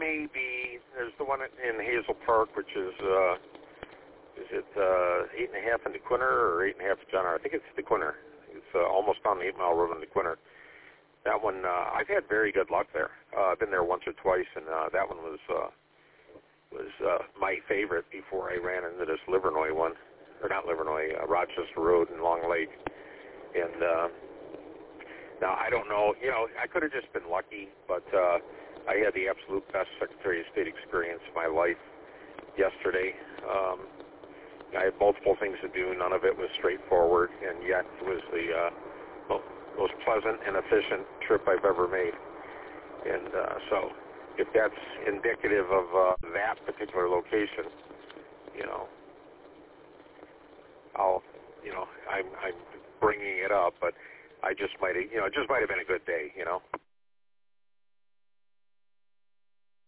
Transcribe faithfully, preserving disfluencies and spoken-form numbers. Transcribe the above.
may be, there's the one in Hazel Park, which is, uh, is it uh, eight and a half in DeQuinter or eight and a half in John R? I think it's DeQuinter. It's uh, almost on the eight mile road in DeQuinter. That one, uh, I've had very good luck there. Uh, I've been there once or twice, and uh, that one was uh, was uh, my favorite before I ran into this Livernois one, or not Livernois, uh, Rochester Road in Long Lake. And uh, now I don't know, you know, I could have just been lucky, but uh, I had the absolute best Secretary of State experience of my life yesterday. Um, I had multiple things to do. None of it was straightforward, and yet it was the uh, most pleasant and efficient trip I've ever made. And uh, so if that's indicative of uh, that particular location, you know, I'll, you know, I'm, I'm bringing it up, but I just might have, you know, it just might have been a good day, you know.